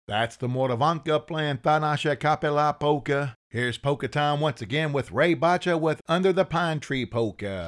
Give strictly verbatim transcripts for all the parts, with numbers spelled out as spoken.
That's the Moravanka playing Ta Nasha Kapela Polka. Here's Polka Time once again with Ray Bacha with Under the Pine Tree Polka.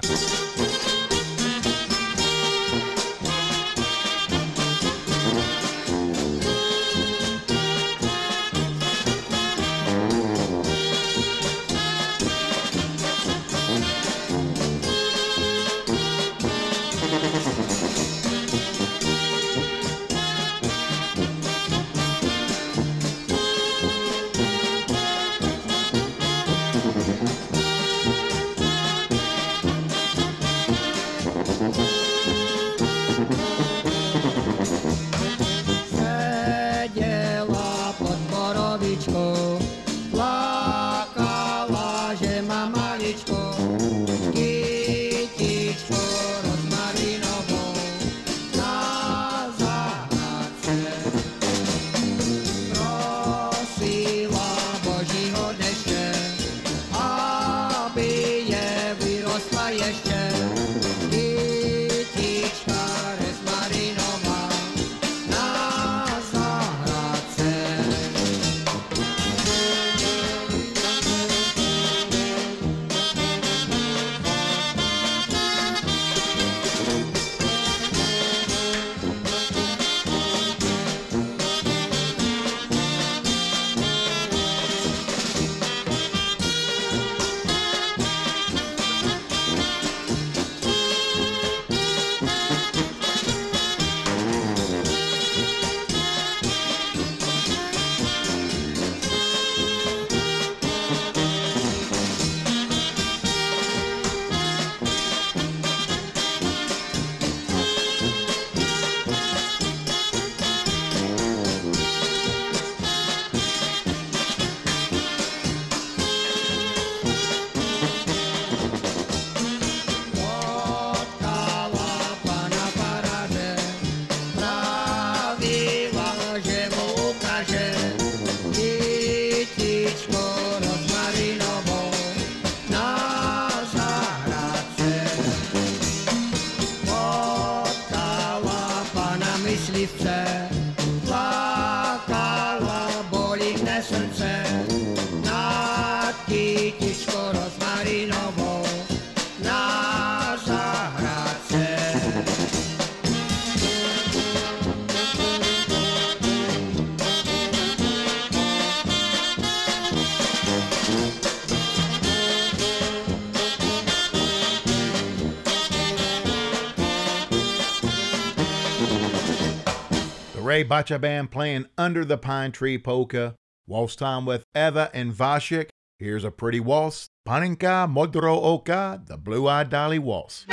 Ray Bacha Band playing Under the Pine Tree Polka. Waltz time with Eva and Vashik. Here's a pretty waltz. Paninka Modro Oka, the Blue-Eyed Dolly Waltz.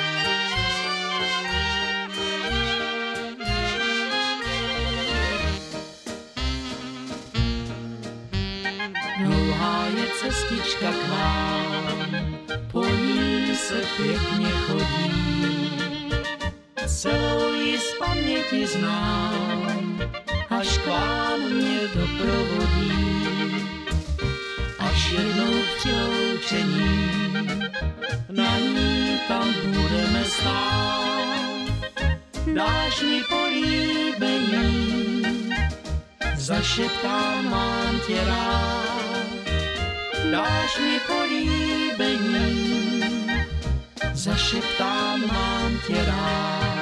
Dlouhá je cestička k vám, po ní se pěkně chodí. Celou ji z paměti znám, až k vám mě doprovodí. Až jednou při loučení, na ní tam budeme stát. Dáš mi políbení, zašeptám, mám tě rád. Dáš mi políbení, zašeptám, mám tě rád.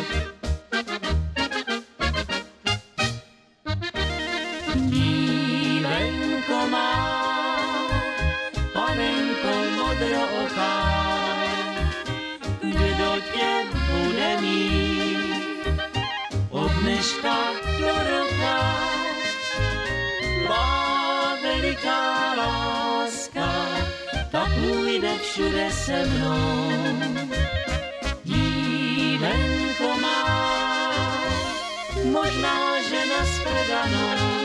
Dívenko má, panenko modrooká, kdo tě bude mít od dneška do roka. Má veliká láska, ta půjde všude se mnou. Dívenko má, možná, že nashledanou.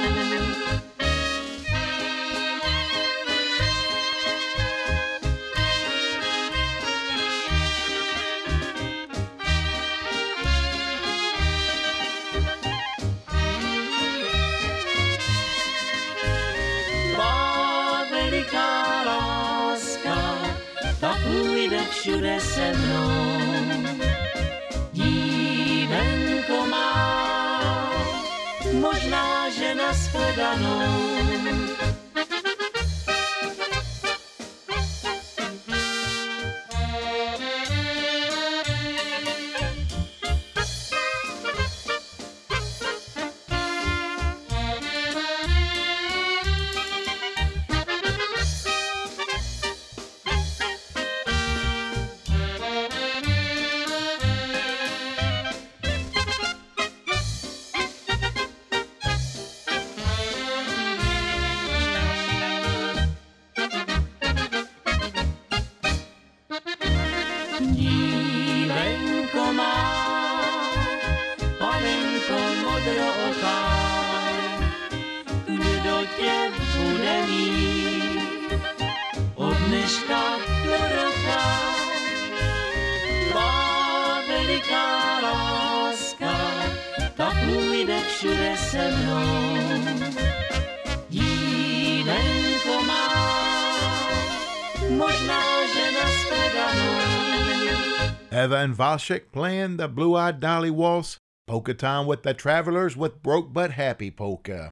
Má veliká láska, ta půjde všude se mnou. Dívenko má, možná, že nashledanou. Dívenko má, panenko modrooká, kdo tě bude mít od dneška do roka. Tvá veliká láska, ta půjde všude se mnou. Dívenko má, možná, že nashledanou. Eva and Valshik playing the Blue-Eyed Dolly Waltz, polka time with the Travelers with Broke But Happy Polka.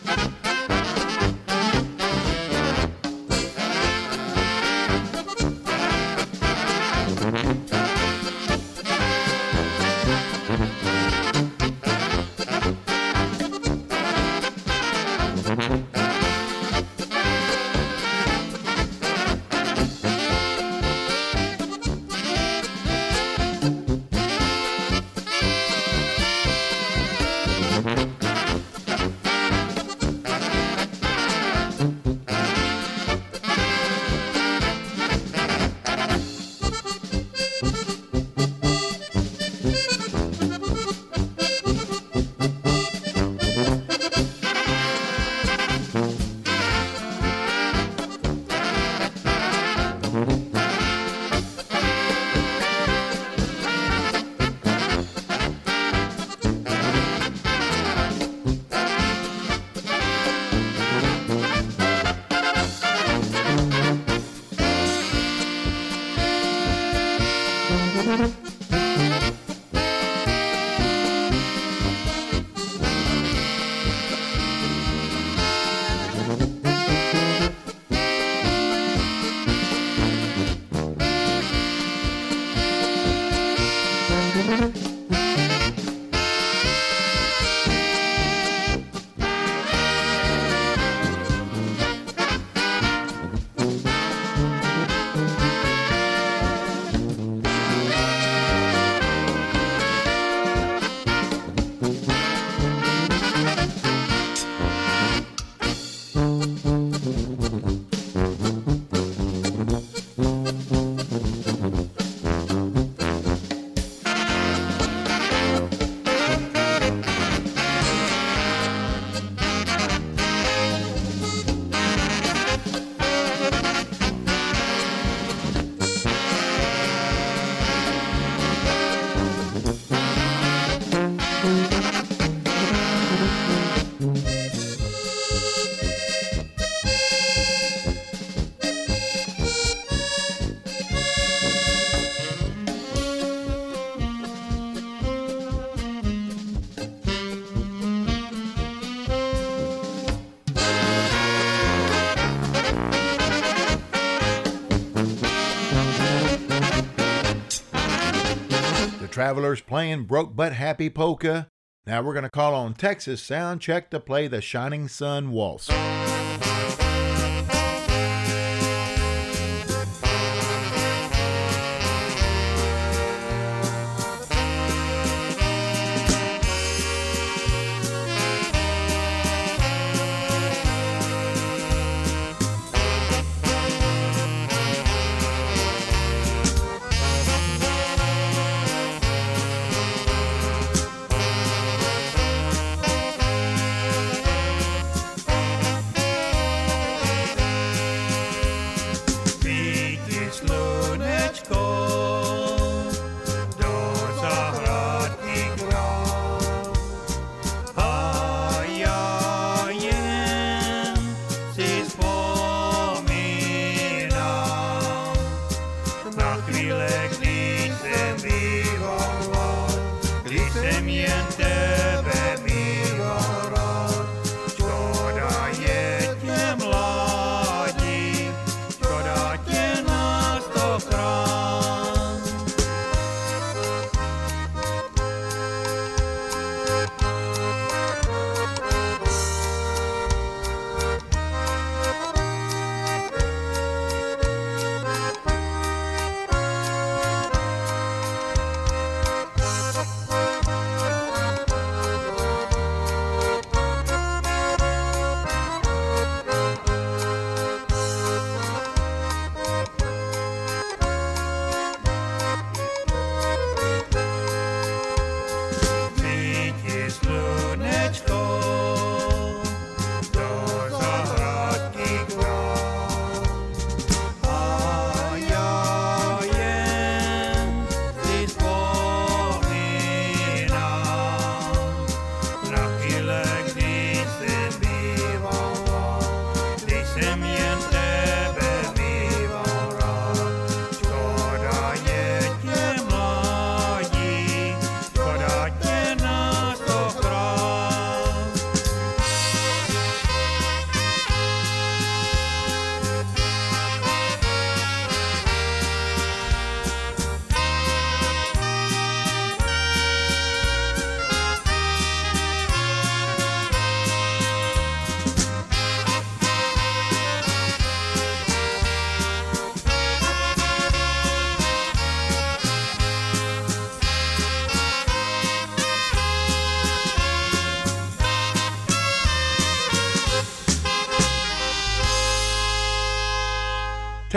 Travelers playing Broke But Happy Polka. Now we're going to call on Texas Sound Check to play the Shining Sun Waltz.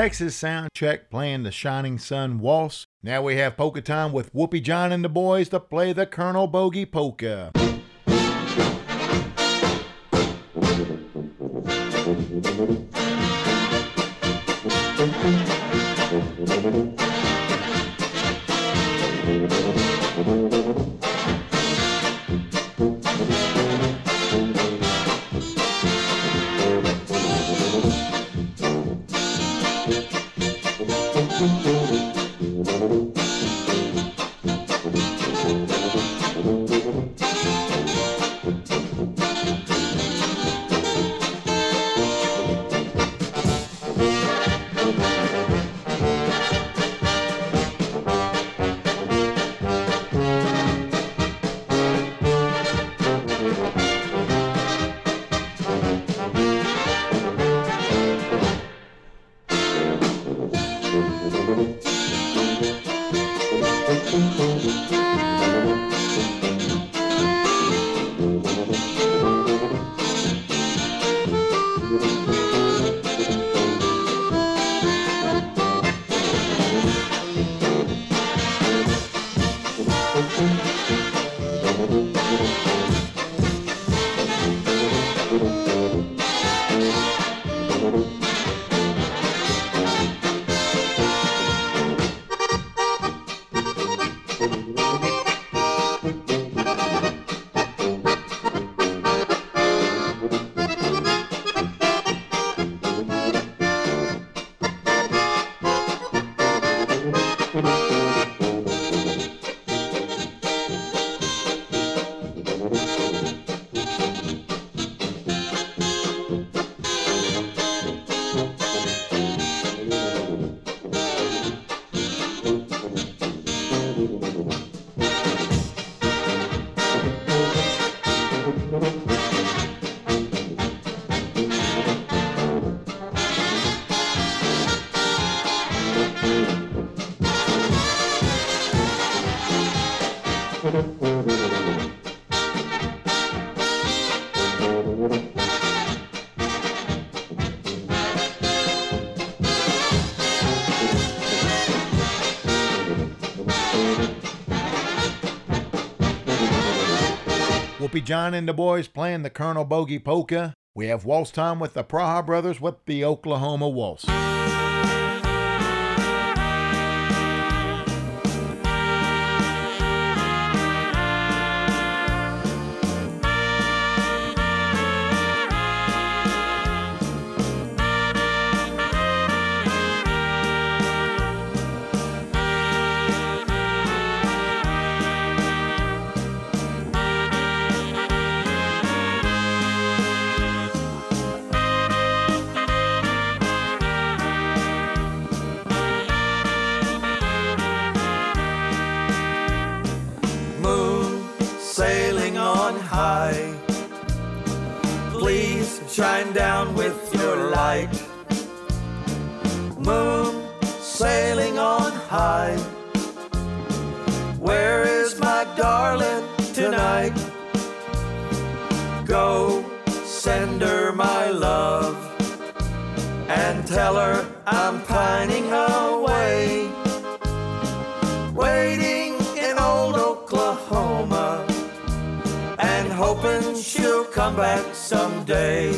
Texas Sound Check playing the Shining Sun Waltz. Now we have polka time with Whoopie John and the boys to play the Colonel Bogey Polka. Whoopie John and the boys playing the Colonel Bogey Polka. We have waltz time with the Praha Brothers with the Oklahoma Waltz. Shine down with your light. Moon sailing on high. Where is my darling tonight? Go send her my love and tell her I'm pining away, waiting in old Oklahoma and hoping she'll come back someday.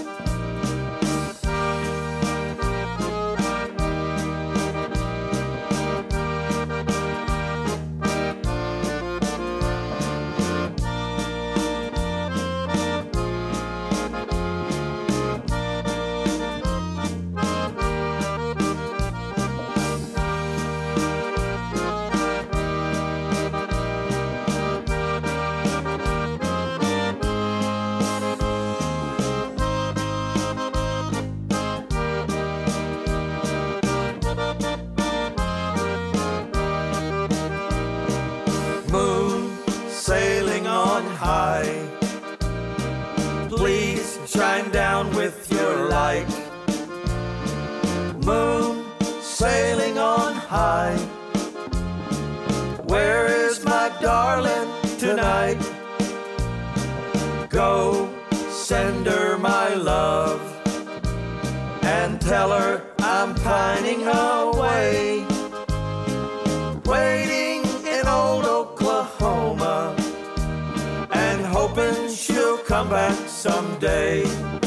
Please shine down with your light. Moon sailing on high. Where is my darling tonight? Go send her my love and tell her I'm pining away, waiting in old Oklahoma, and hoping she'll come back someday.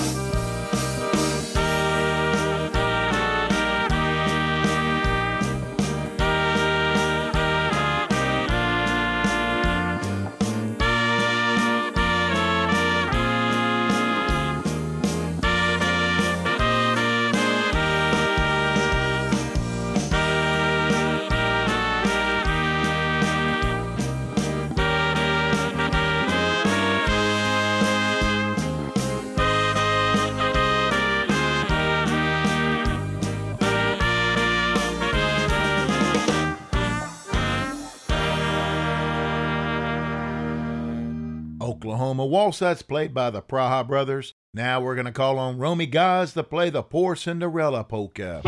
Oklahoma waltz, that's played by the Praha Brothers. Now we're going to call on Romy Guys to play the Poor Cinderella Polka.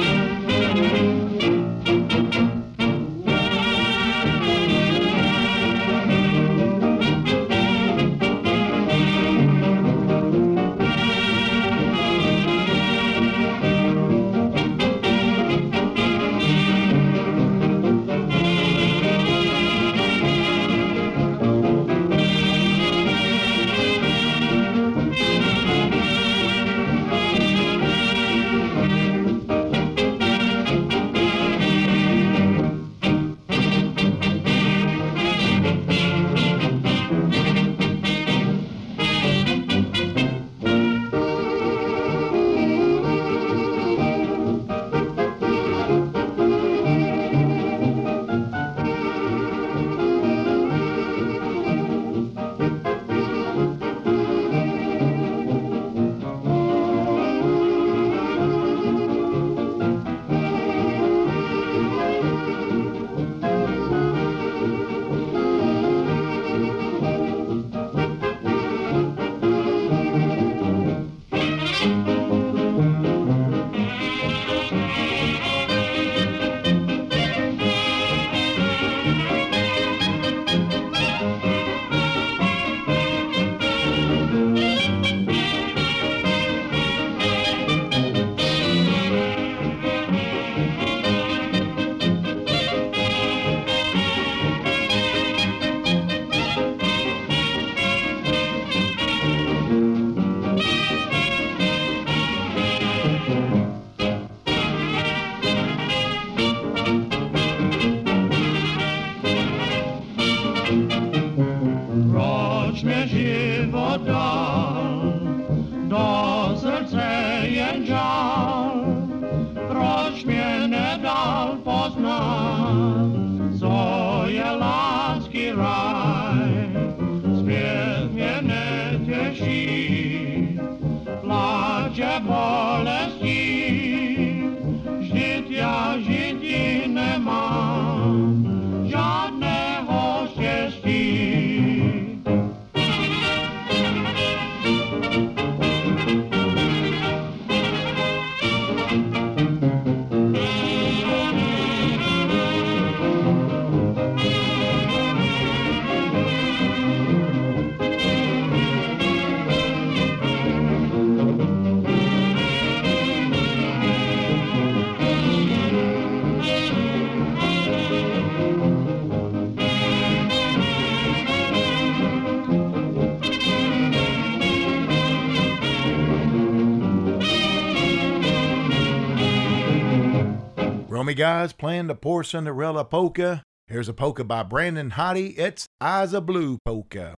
Romy Guys playing the Poor Cinderella Polka. Here's a polka by Brandon Hottie. It's Eyes of Blue Polka.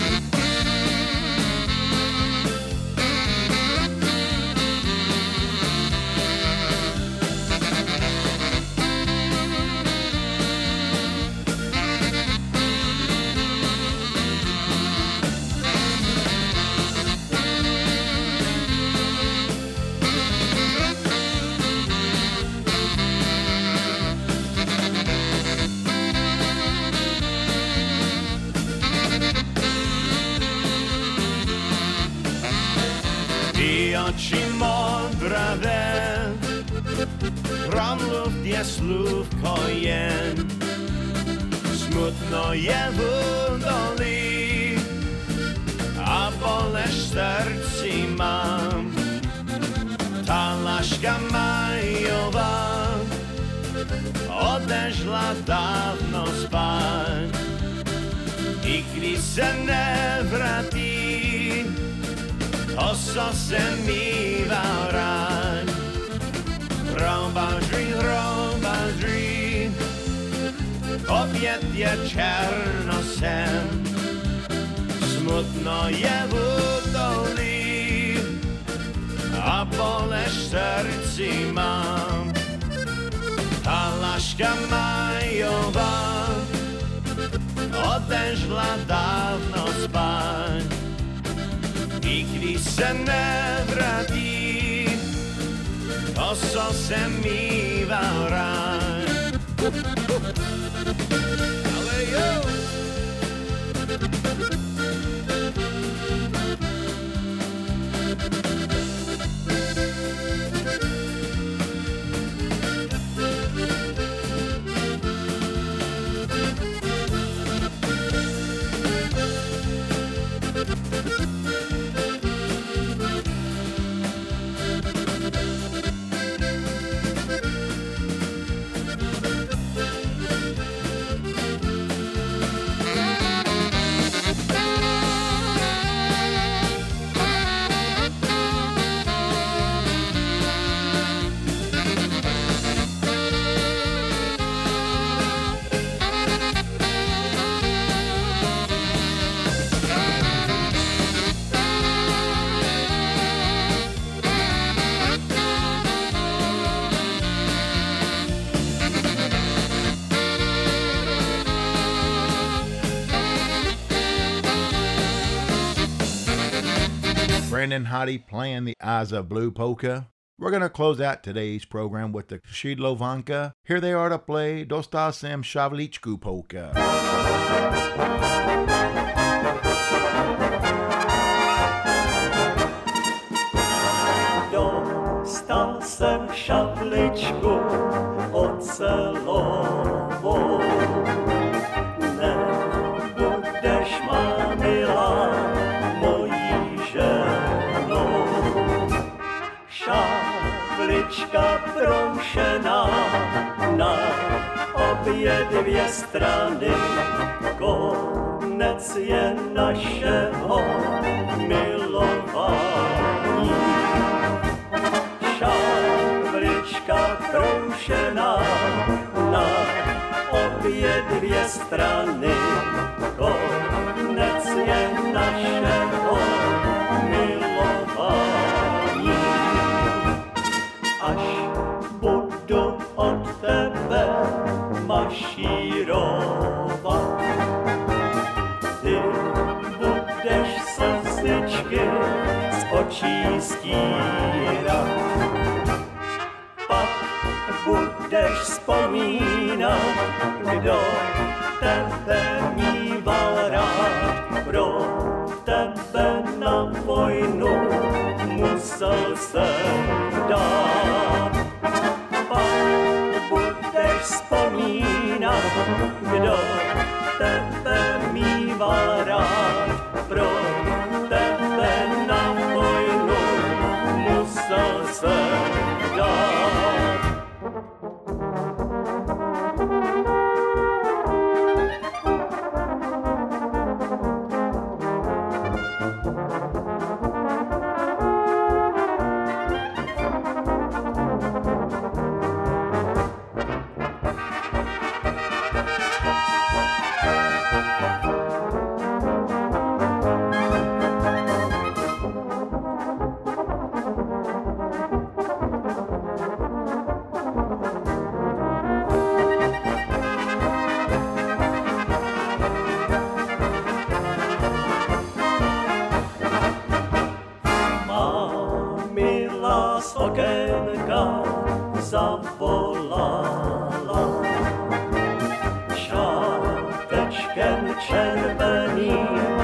Oči modré, promluv dě slůvko jen, smutno je v údolí a bolest v srdci mám. Ta laž Láska majová odešla dávno spát, i když se nevratí, o co se mýval rád. Hrobaží, hrobaží, opět je černosem, smutno je v údolí a bolest v srdci mám. Ta láska majová odešla dávno spát, i když se nevratí, o co se mýval rád. Ale jo! Brandon Hottie playing the Eyes of Blue polka. We're going to close out today's program with the Shidlovanka. Here they are to play Dostal Sem Shavlichku polka. Dostal jsem šavličku ocelovou, nebudeš má milá mojí ženou. Šavlička broušená na obě dvě strany, konec je našeho milování. Šavlička broušená na obě dvě strany, konec je našeho milování. Až budu od tebe mašírovat, ty budeš slzičky z očí stírat. Pak budeš vzpomínat, kdo tebe mýval rád, pro tebe na vojnu musel jsem dát. Pak budeš vzpomínat, kdo tebe mýval rád, pro tebe na vojnu musel jsem dát. Z okénka zavolala, šátečkem červeným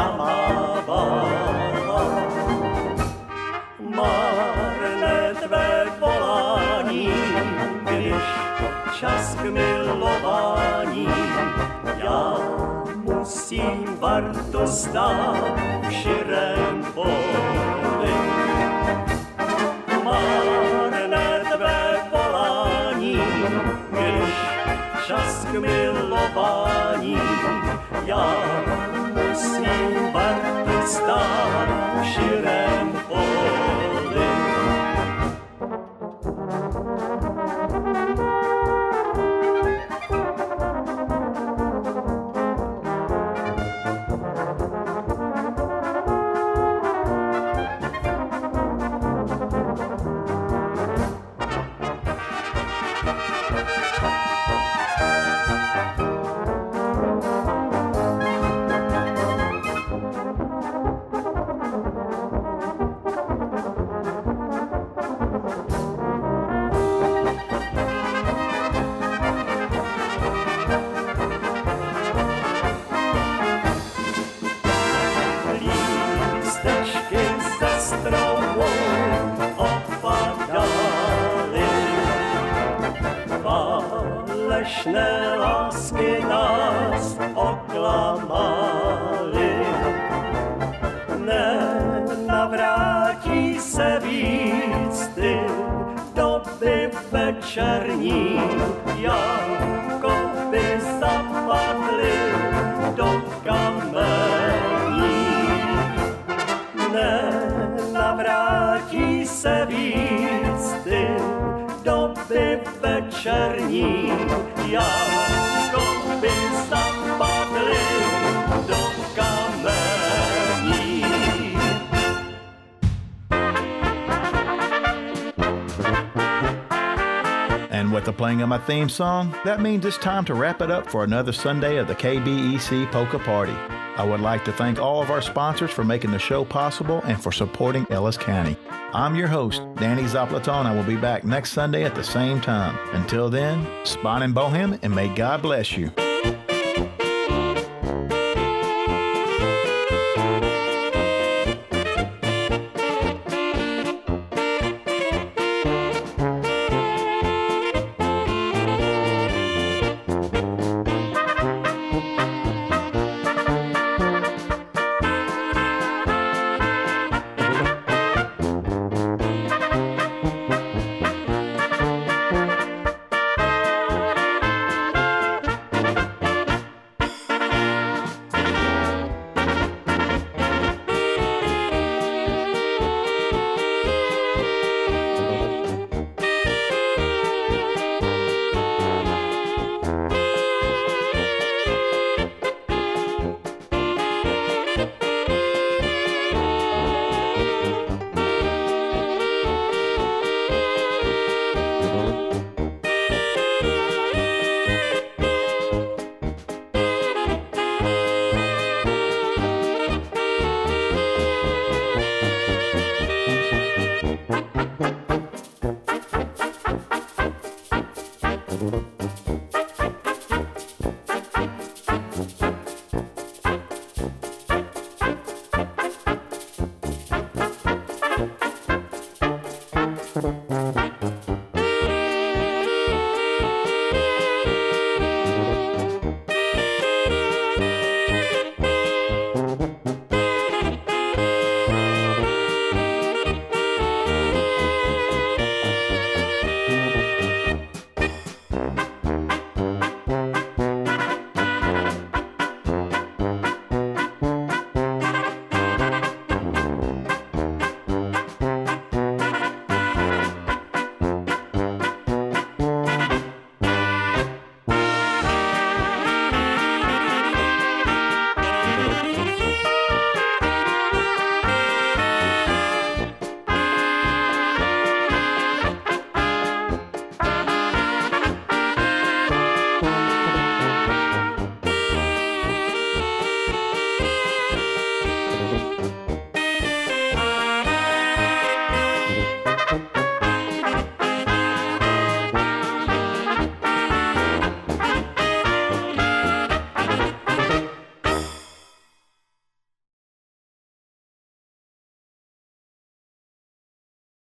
zamávala. Marné tvé volání, když čas k milování, já musím vartu stát v širém poli. Marné já musím varty stát v širém poli. Falešné lásky nás oklamaly, nenavrátí se víc ty doby večerní, jako by zapadly do kamení. Nenavrátí se víc ty doby večerní, jako by zapadly do kamení. And with the playing of my theme song, that means it's time to wrap it up for another Sunday of the K B E C Polka Party. I would like to thank all of our sponsors for making the show possible and for supporting Ellis County. I'm your host, Danny Zaplaton. I will be back next Sunday at the same time. Until then, Spon and Bohem, and may God bless you.